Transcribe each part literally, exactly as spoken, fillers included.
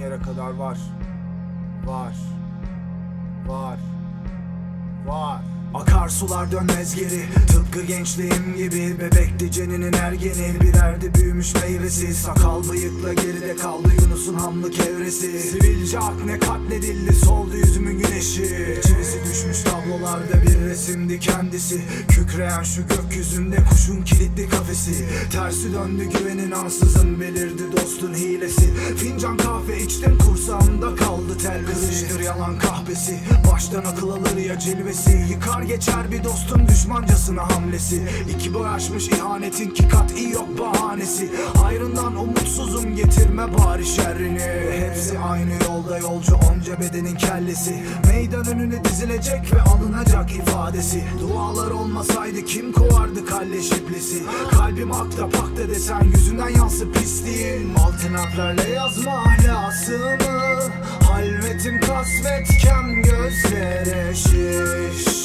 yere kadar var. Var. Var. Var. Akarsular dönmez geri, tıpkı gençliğim gibi. Bebekti ceninin ergeni, birerdi büyümüş meyvesi. Sakal bıyıkla geride kaldı Yunus'un hamlık evresi. Sivilce akne katledildi, soldu yüzümün güneşi. Çivisi düşmüş tablolarda bir resimdi kendisi. Kükreyen şu gökyüzünde kuşun kilitli kafesi. Tersi döndü güvenin ansızın, belirdi dostun hilesi. Fincan kahve içtim, kursağımda kaldı tel kızıştır yalan kahvesi. Baştan akıl alır ya cilvesi, yıkar geçer bir dostun düşmancasına hamlesi. İki boy aşmış ihanetin ki kat'i yok bahanesi. Hayrından umutsuzum, getirme bari şerrini. Hepsi aynı yolda yolcu, onca bedenin kellesi. Meydan önüne dizilecek ve alınacak ifadesi. Dualar olmasaydı kim kovardı kalleş iblisi. Kalbim akta pakta desen yüzünden yansı pisliğin. Altın harflerle yazma ahlasımı. Halvetim kasvet, kem gözlere şiş.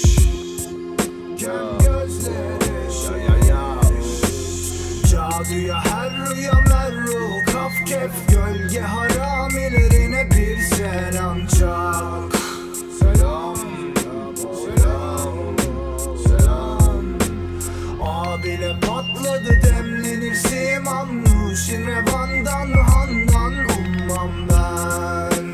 Kem gözlere şiş. Caduya her rüya merru. Kaf kef gölge haramilerine bir selam çak. Selam, selam, selam. Abile patladı demlenir simam. Nuşin revandan handan ummam ben.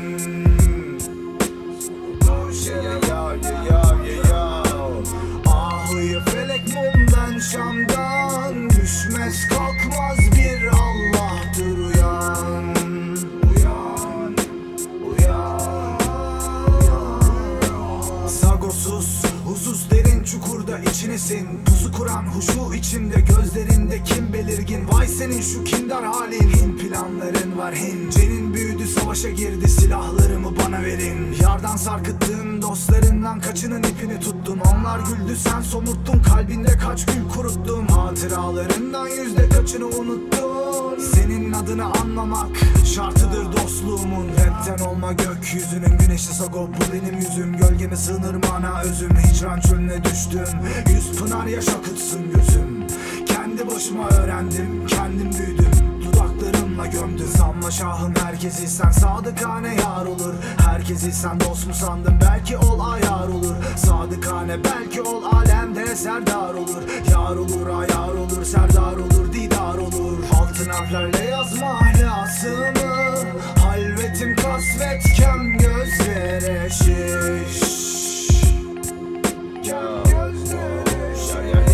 Nuşin ya ya ya ya. Ahıyı felek mumdan Şam'dan. Düşmez kalkmaz bir Allah'tır uyan. Uyan, uyan, uyan. Sagosuz, huzuz derin çukurda içinesin. Pusu kuran huşu içimde, gözlerinde kim belirgin. Vay senin şu kindar halin. Hin planların var hin. Cenin büyüdü, savaşa girdi, silahlarımı bana verin. Yardan sarkıttığın dostlarından kaçının ipini tuttun. Onlar güldü, sen somurttun, kalbinde kaç gül kuruttun. Hatıralarından yüzde kaçını unuttun. Senin adını anmamak şartıdır dostluğumun. Rapten olma gökyüzünün güneşi Sago, bu benim yüzüm. Gölgeme sığınır mana özüm. Hicran çölüne düştüm, yüz pınar yaş akıtsın gözüm. Kendi başıma öğrendim, kendim büyüdüm. Dudaklarımla gömdüm. Sanma şahım herkesi sen sadıkane yar olur. Herkesi sen dost mu sandın, belki ol ayar olur. Sadıkane belki ol alemde serdar olur. Yar olur ayar olur, serdar olur, didar olur. Altın harflerle yazma ahlasımı. Halvetim kasvet, kem gözlere şiş. Kem gözlere şiş.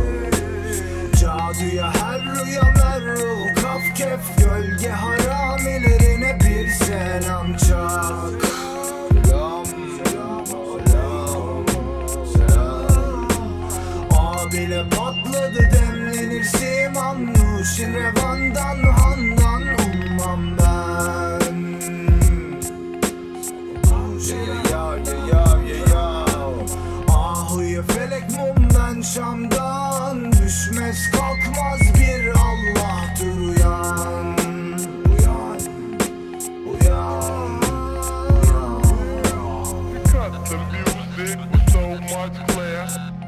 Caduya her rüya merru. Kaf kef gölge haramilerine bir selam çak. Selam, selam, selam, selam. Abile patladı demlenir simam. Nuşin revandan handan ummam ben. Ya ya ya ya ya. Ahıyı felek mumdan Şam'dan. Düşmez kalkmaz bir Allah'tır uyan. Uyan, uyan, uyan. Cut the music with so much flair.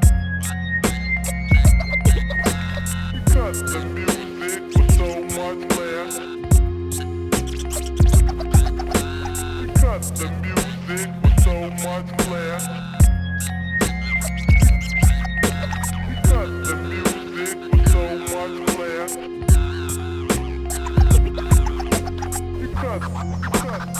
Cut the music with so much flair. Cut the music with so much flair. Cut the music with so much flair. Cut, cut,